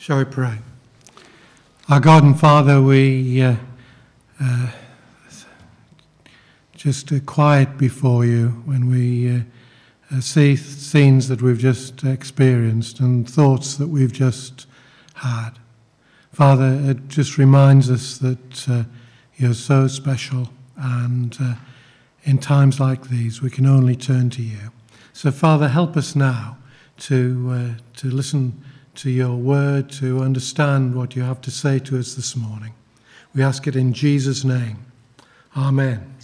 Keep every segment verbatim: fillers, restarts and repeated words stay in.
Shall we pray? Our God and Father, we uh, uh, just uh, quiet before you when we uh, uh, see scenes that we've just experienced and thoughts that we've just had. Father, it just reminds us that uh, you're so special, and uh, in times like these we can only turn to you. So Father, help us now to uh, to listen to your word, to understand what you have to say to us this morning. We ask it in Jesus' name. Amen.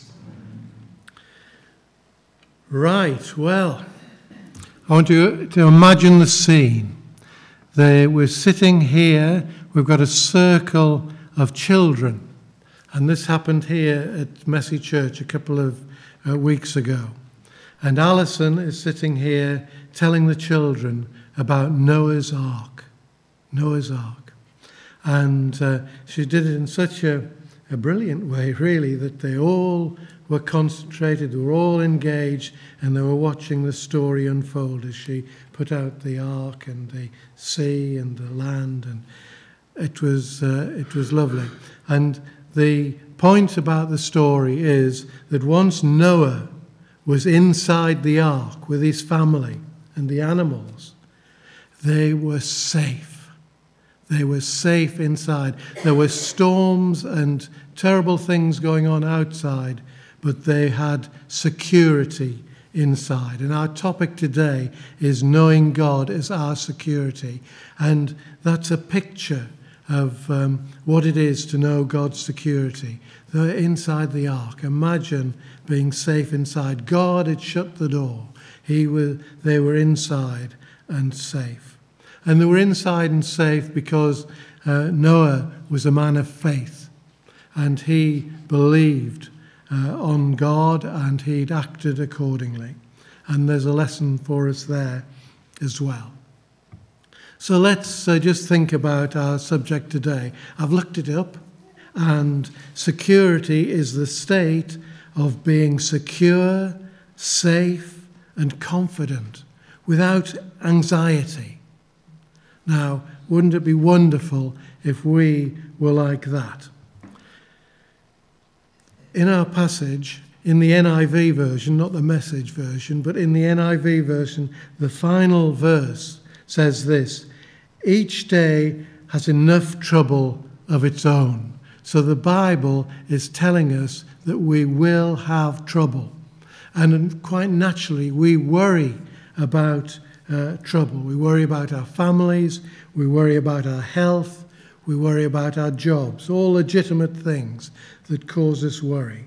Right, well, I want you to imagine the scene. They, we're sitting here, we've got a circle of children, and this happened here at Messy Church a couple of uh, weeks ago. And Alison is sitting here telling the children about Noah's Ark. Noah's Ark. And uh, she did it in such a, a brilliant way, really, that they all were concentrated, they were all engaged, and they were watching the story unfold as she put out the ark and the sea and the land, and it was uh, it was lovely. And the point about the story is that once Noah was inside the ark with his family and the animals, they were safe. They were safe inside. There were storms and terrible things going on outside, but they had security inside. And our topic today is knowing God as our security. And that's a picture of um, what it is to know God's security. They're inside the ark. Imagine being safe inside. God had shut the door. He was, they were inside and safe. And they were inside and safe because uh, Noah was a man of faith, and he believed uh, on God, and he'd acted accordingly. And there's a lesson for us there as well. So let's uh, just think about our subject today. I've looked it up, and security is the state of being secure, safe, and confident without anxiety. Now, wouldn't it be wonderful if we were like that? In our passage, in the N I V version, not the Message version, but in the N I V version, the final verse says this: each day has enough trouble of its own. So the Bible is telling us that we will have trouble. And quite naturally, we worry about uh, trouble. We worry about our families. We worry about our health. We worry about our jobs. All legitimate things that cause us worry.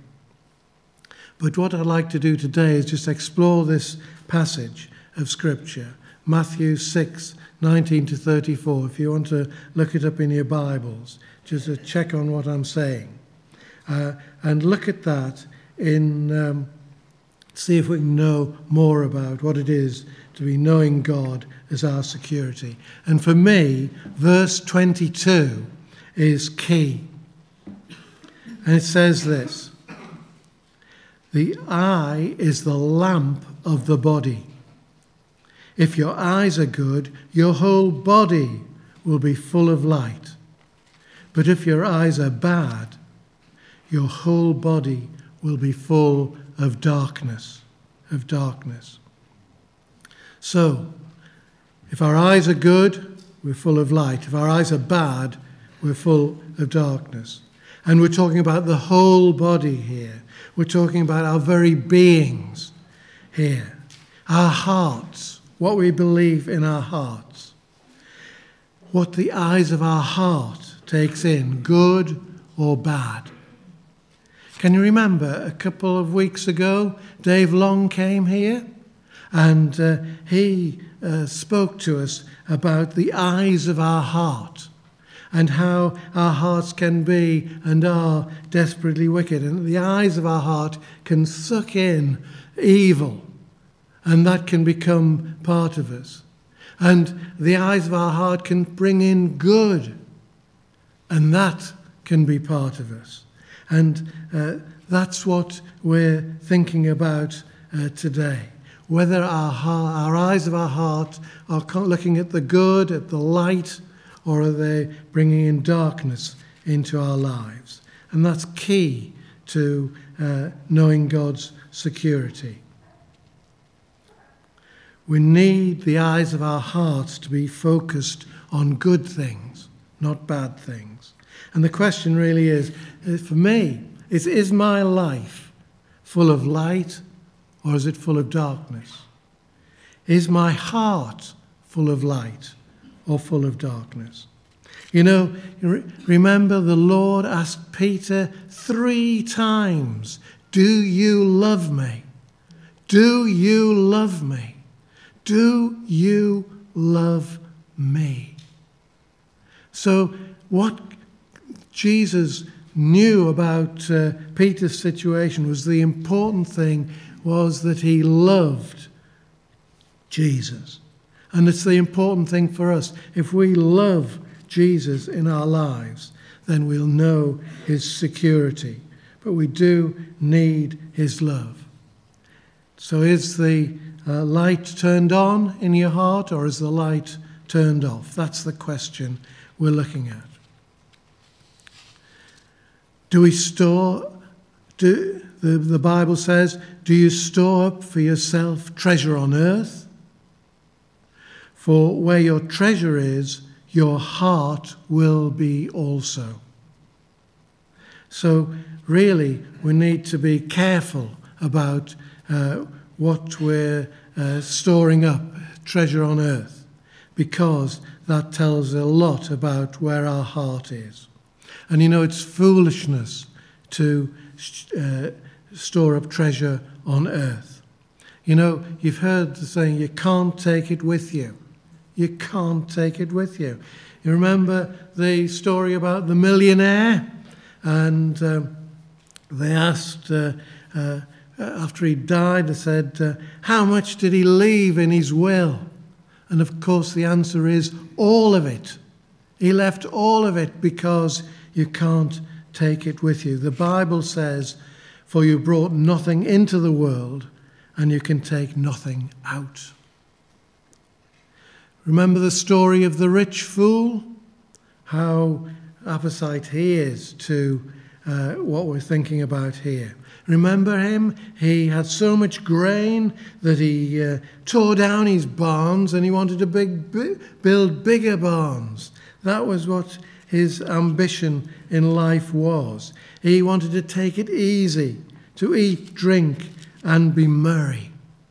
But what I'd like to do today is just explore this passage of Scripture, Matthew six, nineteen to thirty-four. If you want to look it up in your Bibles, just to check on what I'm saying. Uh, and look at that in, um, see if we can know more about what it is to be knowing God as our security. And for me, verse twenty-two is key. And it says this: the eye is the lamp of the body. If your eyes are good, your whole body will be full of light. But if your eyes are bad, your whole body will be full of darkness, of darkness. So, if our eyes are good, we're full of light. If our eyes are bad, we're full of darkness. And we're talking about the whole body here. We're talking about our very beings here. Our hearts, what we believe in our hearts. What the eyes of our heart takes in, good or bad. Can you remember a couple of weeks ago, Dave Long came here and uh, he uh, spoke to us about the eyes of our heart and how our hearts can be and are desperately wicked. And the eyes of our heart can suck in evil, and that can become part of us. And the eyes of our heart can bring in good, and that can be part of us. And uh, that's what we're thinking about uh, today. Whether our, heart, our eyes of our heart are looking at the good, at the light, or are they bringing in darkness into our lives? And that's key to uh, knowing God's security. We need the eyes of our hearts to be focused on good things, not bad things. And the question really is, for me, is, is my life full of light or is it full of darkness? Is my heart full of light or full of darkness? You know, remember the Lord asked Peter three times, do you love me? Do you love me? Do you love me? So what Jesus knew about uh, Peter's situation was the important thing was that he loved Jesus. And it's the important thing for us. If we love Jesus in our lives, then we'll know his security. But we do need his love. So is the uh, light turned on in your heart, or is the light turned off? That's the question we're looking at. Do we store, do, the, the Bible says, do you store up for yourself treasure on earth? For where your treasure is, your heart will be also. So really, we need to be careful about uh, what we're uh, storing up, treasure on earth, because that tells a lot about where our heart is. And you know, it's foolishness to uh, store up treasure on earth. You know, you've heard the saying, you can't take it with you. You can't take it with you. You remember the story about the millionaire? And um, they asked, uh, uh, after he died, they said, uh, how much did he leave in his will? And of course the answer is all of it. He left all of it because you can't take it with you. The Bible says, for you brought nothing into the world and you can take nothing out. Remember the story of the rich fool? How apposite he is to uh, what we're thinking about here. Remember him? He had so much grain that he uh, tore down his barns and he wanted to big, b- build bigger barns. That was what his ambition in life was. He wanted to take it easy, to eat, drink, and be merry.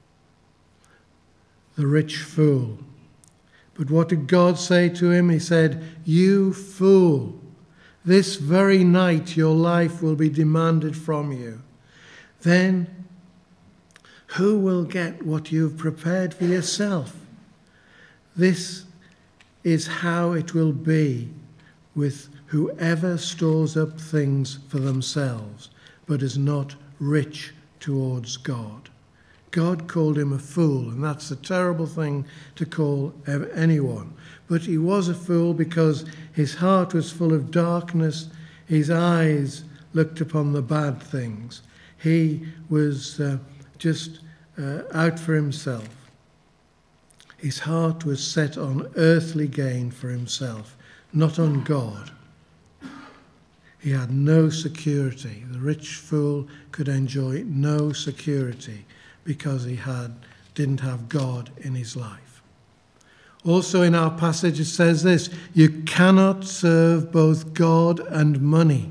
The rich fool. But what did God say to him? He said, you fool, this very night your life will be demanded from you. Then who will get what you've prepared for yourself? This is how it will be with whoever stores up things for themselves, but is not rich towards God. God called him a fool, and that's a terrible thing to call anyone. But he was a fool because his heart was full of darkness. His eyes looked upon the bad things. He was uh, just uh, out for himself. His heart was set on earthly gain for himself, not on God. He had no security. The rich fool could enjoy no security because he had didn't have God in his life. Also in our passage it says this, you cannot serve both God and money.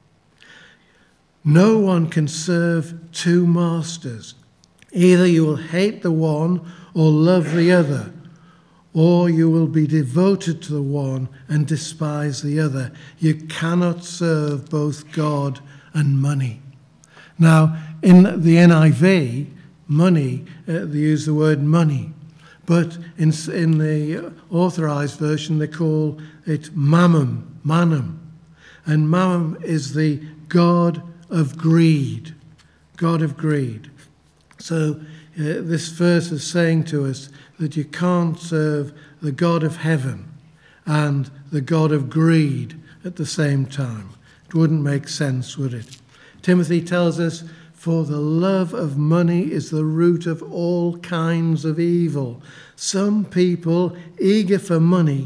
No one can serve two masters. Either you will hate the one or love the other, or you will be devoted to the one and despise the other. You cannot serve both God and money. Now, in the N I V, money, uh, they use the word money. But in, in the authorized version, they call it mammon, mammon. And mammon is the god of greed, god of greed. So uh, this verse is saying to us that you can't serve the God of heaven and the God of greed at the same time. It wouldn't make sense, would it? Timothy tells us, for the love of money is the root of all kinds of evil. Some people, eager for money,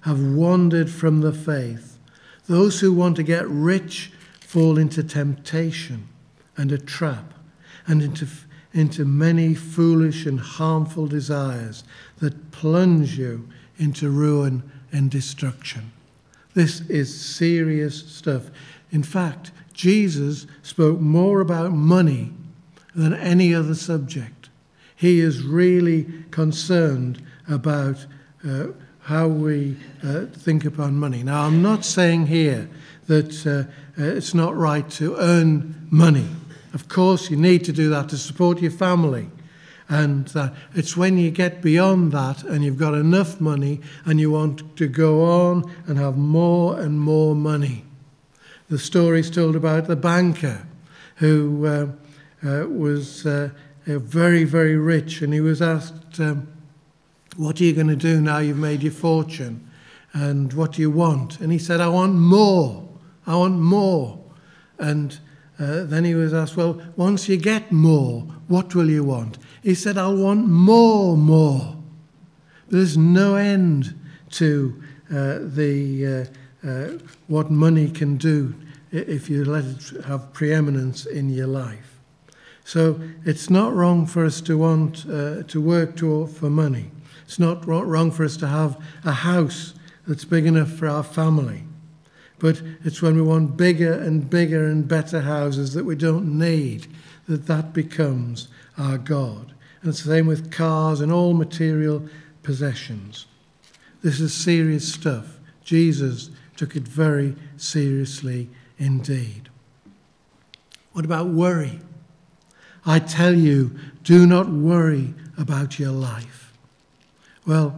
have wandered from the faith. Those who want to get rich fall into temptation and a trap, and into, into many foolish and harmful desires that plunge you into ruin and destruction. This is serious stuff. In fact, Jesus spoke more about money than any other subject. He is really concerned about uh, how we uh, think upon money. Now, I'm not saying here that uh, uh, it's not right to earn money. Of course, you need to do that to support your family. And uh, it's when you get beyond that and you've got enough money and you want to go on and have more and more money. The story's told about the banker who uh, uh, was uh, very, very rich, and he was asked, um, what are you going to do now you've made your fortune? And what do you want? And he said, I want more. I want more. And uh, then he was asked, well, once you get more, what will you want? He said, I want more, more. There's no end to uh, the uh, uh, what money can do if you let it have preeminence in your life. So it's not wrong for us to want uh, to work to, for money. It's not wrong for us to have a house that's big enough for our family. But it's when we want bigger and bigger and better houses that we don't need that that becomes our God. And it's the same with cars and all material possessions. This is serious stuff. Jesus took it very seriously indeed. What about worry? I tell you, do not worry about your life. Well,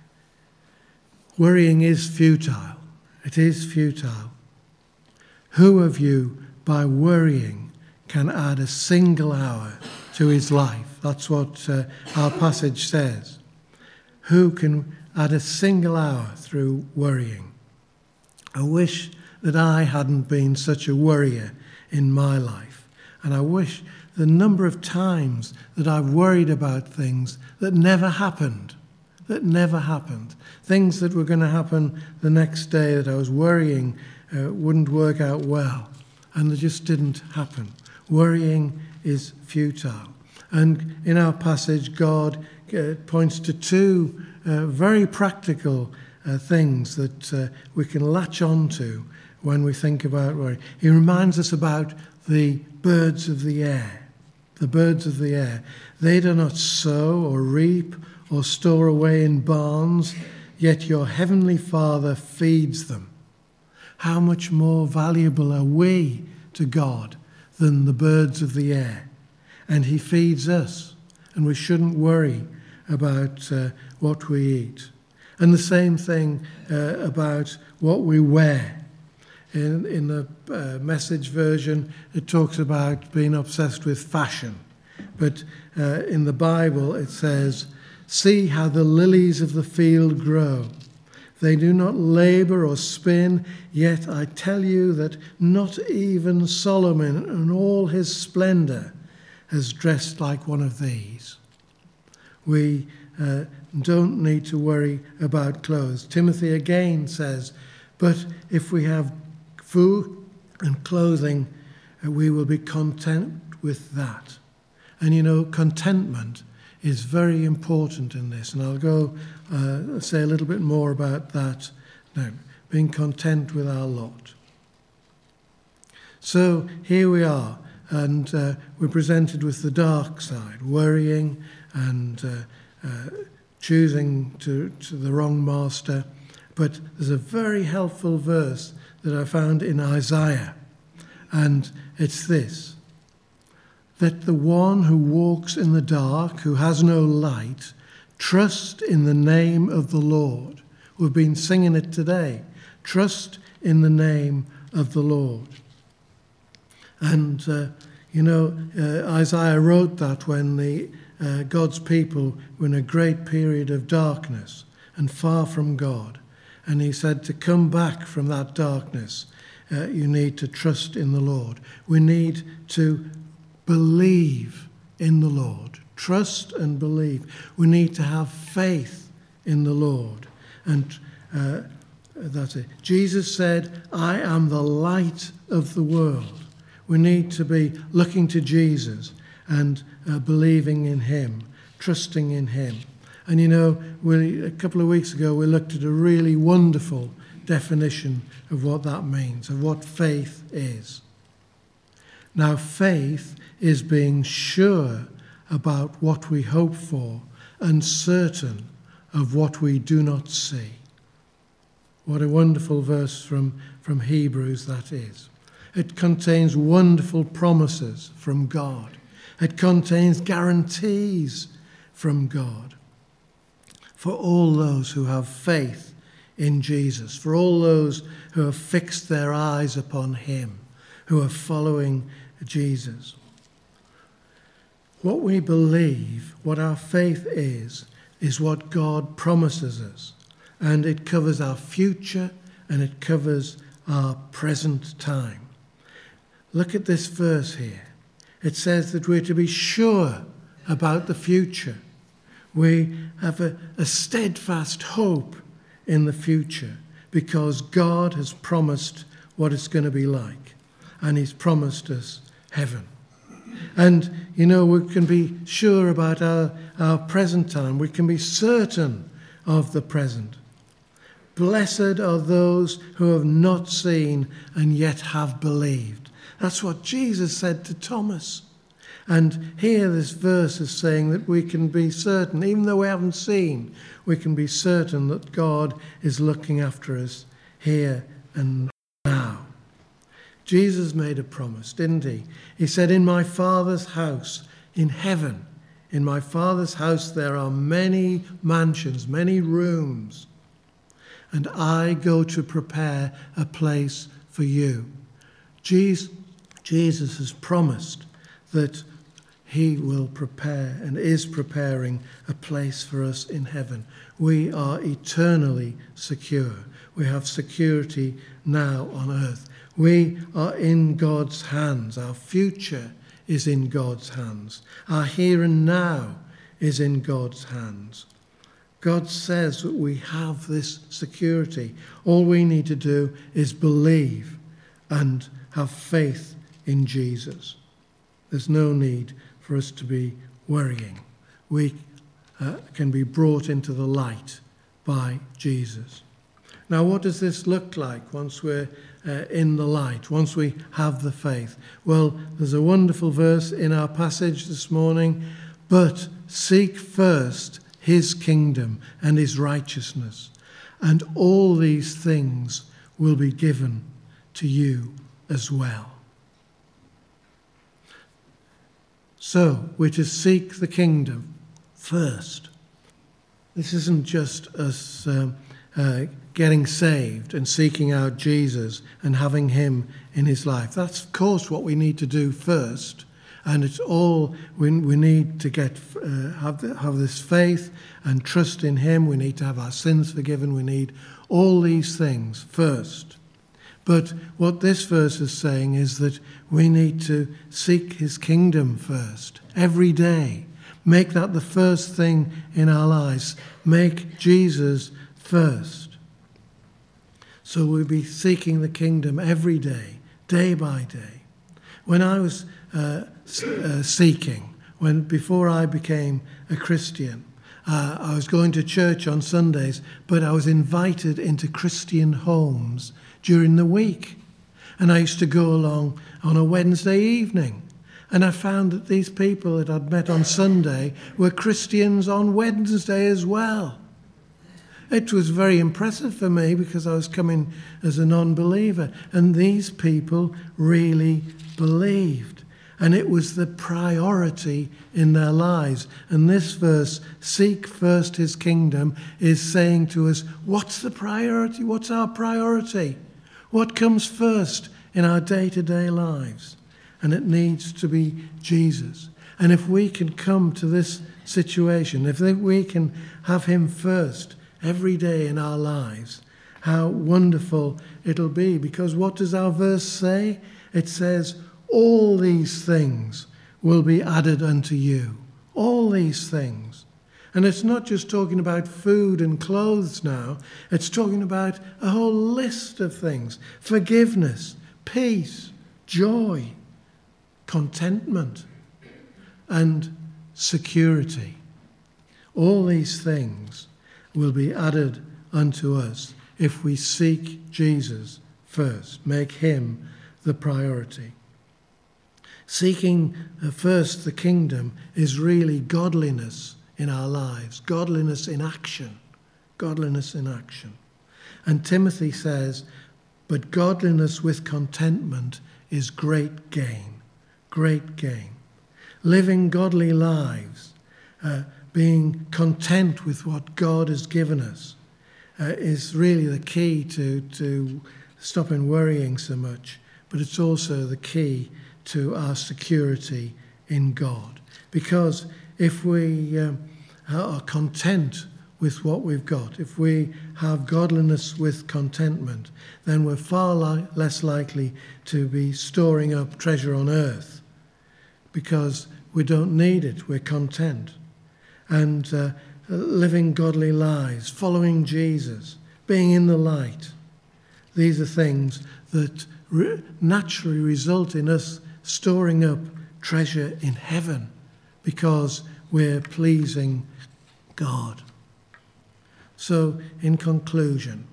worrying is futile. It is futile. Who of you, by worrying, can add a single hour to his life? That's what uh, our passage says. Who can add a single hour through worrying? I wish that I hadn't been such a worrier in my life. And I wish the number of times that I've worried about things that never happened, that never happened. Things that were going to happen the next day that I was worrying uh, wouldn't work out well. And they just didn't happen. Worrying is futile. And in our passage, God uh, points to two uh, very practical uh, things that uh, we can latch on to when we think about worry. He reminds us about the birds of the air. The birds of the air. They do not sow or reap or store away in barns, yet your heavenly Father feeds them. How much more valuable are we to God than the birds of the air? And he feeds us, and we shouldn't worry about uh, what we eat. And the same thing uh, about what we wear. In, in the uh, Message version, it talks about being obsessed with fashion. But uh, in the Bible, it says, see how the lilies of the field grow. They do not labor or spin, yet I tell you that not even Solomon in all his splendor has dressed like one of these. We uh, don't need to worry about clothes. Timothy again says, but if we have food and clothing, uh, we will be content with that. And you know, contentment is very important in this. And I'll go uh, say a little bit more about that now. Being content with our lot. So here we are, and uh, we're presented with the dark side, worrying and uh, uh, choosing to, to the wrong master. But there's a very helpful verse that I found in Isaiah, and it's this: that the one who walks in the dark, who has no light, trust in the name of the Lord. We've been singing it today. Trust in the name of the Lord. And, uh, you know, uh, Isaiah wrote that when the uh, God's people were in a great period of darkness and far from God. And he said to come back from that darkness, uh, you need to trust in the Lord. We need to believe in the Lord. Trust and believe. We need to have faith in the Lord. And uh, that's it. Jesus said, I am the light of the world. We need to be looking to Jesus and uh, believing in him, trusting in him. And you know, we, a couple of weeks ago, we looked at a really wonderful definition of what that means, of what faith is. Now, faith is being sure about what we hope for and certain of what we do not see. What a wonderful verse from, from Hebrews that is. It contains wonderful promises from God. It contains guarantees from God for all those who have faith in Jesus, for all those who have fixed their eyes upon him, who are following Jesus. What we believe, what our faith is, is what God promises us. And it covers our future and it covers our present time. Look at this verse here. It says that we're to be sure about the future. We have a, a steadfast hope in the future because God has promised what it's going to be like. And he's promised us heaven. And, you know, we can be sure about our, our present time. We can be certain of the present. Blessed are those who have not seen and yet have believed. That's what Jesus said to Thomas. And here this verse is saying that we can be certain, even though we haven't seen, we can be certain that God is looking after us here and now. Jesus made a promise, didn't he? He said, in my Father's house, in heaven, in my Father's house there are many mansions, many rooms, and I go to prepare a place for you. Jesus, Jesus has promised that he will prepare and is preparing a place for us in heaven. We are eternally secure. We have security now on earth. We are in God's hands. Our future is in God's hands. Our here and now is in God's hands. God says that we have this security. All we need to do is believe and have faith in Jesus. There's no need for us to be worrying. We uh, can be brought into the light by Jesus. Now, what does this look like once we're uh, in the light, once we have the faith? Well, there's a wonderful verse in our passage this morning. But seek first his kingdom and his righteousness, and all these things will be given to you as well. So, we're to seek the kingdom first. This isn't just us um, uh, getting saved and seeking out Jesus and having him in his life. That's, of course, what we need to do first. And it's all, we, we need to get uh, have, the, have this faith and trust in him. We need to have our sins forgiven. We need all these things first. But what this verse is saying is that we need to seek his kingdom first, every day. Make that the first thing in our lives. Make Jesus first. So we'll be seeking the kingdom every day, day by day. When I was uh, uh, seeking, when before I became a Christian, uh, I was going to church on Sundays, but I was invited into Christian homes during the week. And I used to go along on a Wednesday evening. And I found that these people that I'd met on Sunday were Christians on Wednesday as well. It was very impressive for me because I was coming as a non-believer. And these people really believed. And it was the priority in their lives. And this verse, seek first his kingdom, is saying to us, what's the priority? What's our priority? What comes first in our day-to-day lives? And it needs to be Jesus. And if we can come to this situation, if we can have him first every day in our lives, how wonderful it'll be. Because what does our verse say? It says, all these things will be added unto you. All these things. And it's not just talking about food and clothes now. It's talking about a whole list of things. Forgiveness, peace, joy, contentment, and security. All these things will be added unto us if we seek Jesus first, make him the priority. Seeking first the kingdom is really godliness in our lives, godliness in action, godliness in action. And Timothy says, but godliness with contentment is great gain, great gain. Living godly lives, uh, being content with what God has given us, uh, is really the key to, to stopping worrying so much, but it's also the key to our security in God. Because if we um, are content with what we've got, if we have godliness with contentment, then we're far li- less likely to be storing up treasure on earth, because we don't need it, we're content. And uh, living godly lives, following Jesus, being in the light, these are things that re- naturally result in us storing up treasure in heaven because we're pleasing God. So, in conclusion,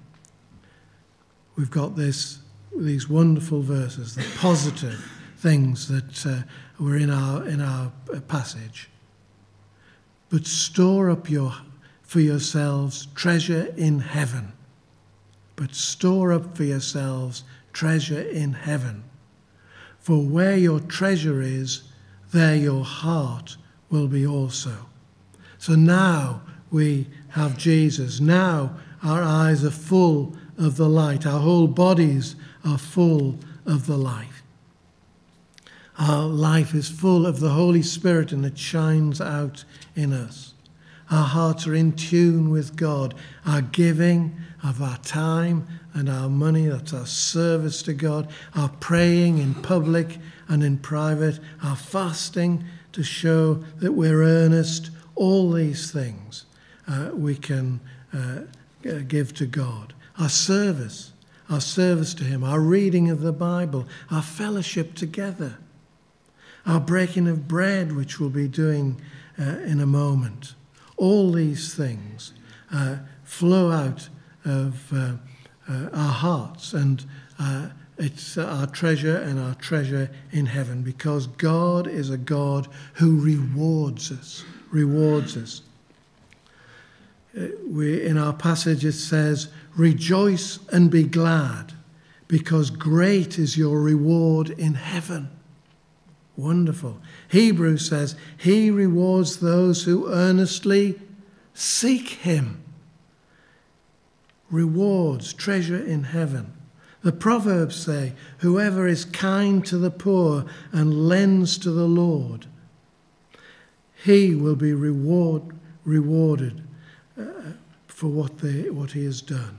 we've got this, these wonderful verses, the positive things that uh, were in our in our passage. But store up your for yourselves treasure in heaven. But store up for yourselves treasure in heaven. For where your treasure is, there your heart will be also. So now we have Jesus. Now our eyes are full of the light. Our whole bodies are full of the light. Our life is full of the Holy Spirit and it shines out in us. Our hearts are in tune with God. Our giving of our time and our money, that's our service to God. Our praying in public and in private. Our fasting to show that we're earnest. All these things uh, we can uh, give to God. Our service, our service to him. Our reading of the Bible. Our fellowship together. Our breaking of bread, which we'll be doing uh, in a moment. All these things uh, flow out of uh, uh, our hearts, and uh, it's our treasure and our treasure in heaven, because God is a God who rewards us, rewards us. Uh, we, in our passage it says, rejoice and be glad, because great is your reward in heaven. Wonderful. Hebrews says, he rewards those who earnestly seek him. Rewards, treasure in heaven. The Proverbs say, whoever is kind to the poor and lends to the Lord, he will be reward, rewarded uh, for what, they, what he has done.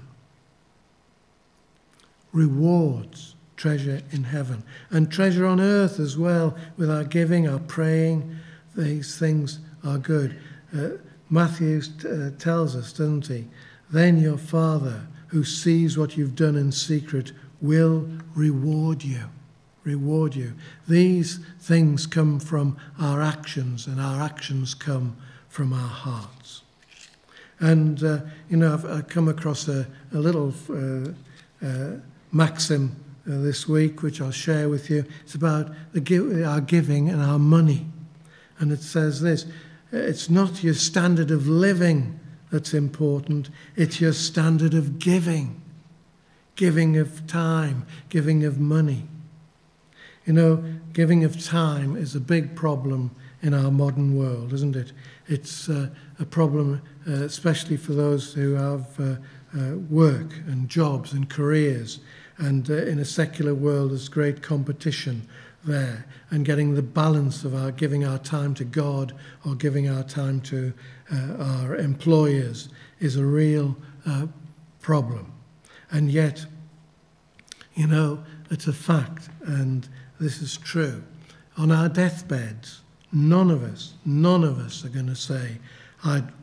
Rewards. Treasure in heaven, and treasure on earth as well, with our giving, our praying. These things are good. Uh, Matthew uh, tells us, doesn't he? Then your Father, who sees what you've done in secret, will reward you. Reward you. These things come from our actions, and our actions come from our hearts. And, uh, you know, I've, I've come across a, a little uh, uh, maxim Uh, this week, which I'll share with you. It's about the give, our giving and our money. And it says this, it's not your standard of living that's important, it's your standard of giving. Giving of time, giving of money. You know, giving of time is a big problem in our modern world, isn't it? It's uh, a problem, uh, especially for those who have uh, uh, work and jobs and careers. And uh, in a secular world, there's great competition there. And getting the balance of our giving our time to God or giving our time to uh, our employers is a real uh, problem. And yet, you know, it's a fact, and this is true. On our deathbeds, none of us, none of us are going to say, I'd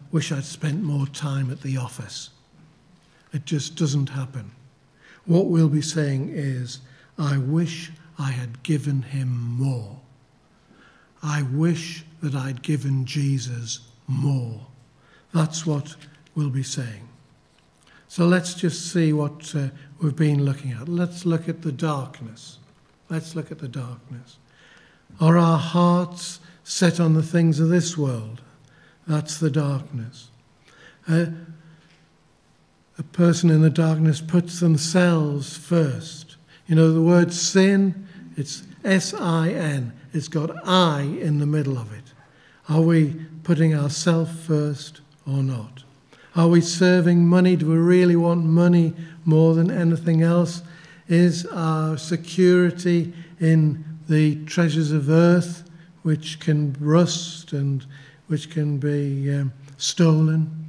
wish I'd spent more time at the office. It just doesn't happen. What we'll be saying is, I wish I had given him more. I wish that I'd given Jesus more. That's what we'll be saying. So let's just see what uh, we've been looking at. Let's look at the darkness. Let's look at the darkness. Are our hearts set on the things of this world? That's the darkness. Uh, a person in the darkness puts themselves first. You know, the word sin, it's S I N. It's got I in the middle of it. Are we putting ourselves first or not? Are we serving money? Do we really want money more than anything else? Is our security in the treasures of earth, which can rust and which can be um, stolen?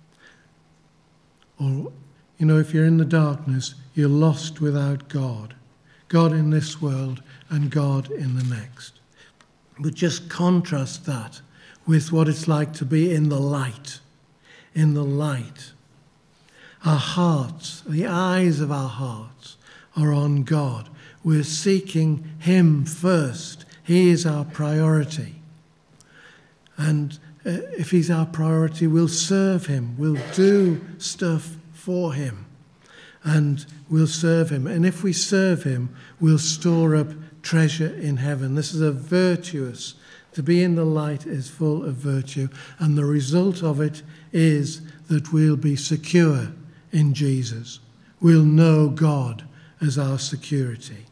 Or, you know, if you're in the darkness, you're lost without God. God in this world and God in the next. But just contrast that with what it's like to be in the light. In the light. Our hearts, the eyes of our hearts are on God. We're seeking him first. He is our priority. And uh, if he's our priority, we'll serve him. We'll do stuff for him. And we'll serve him. And if we serve him, we'll store up treasure in heaven. This is a virtuous. To be in the light is full of virtue. And the result of it is that we'll be secure in Jesus. We'll know God as our security.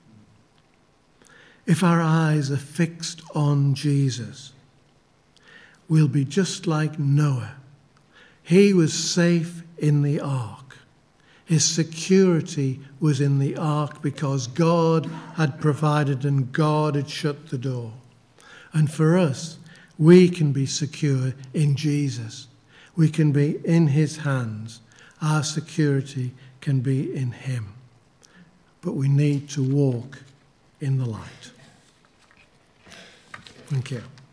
If our eyes are fixed on Jesus, we'll be just like Noah. He was safe in the ark. His security was in the ark because God had provided and God had shut the door. And for us, we can be secure in Jesus. We can be in his hands. Our security can be in him. But we need to walk in the light. Thank you.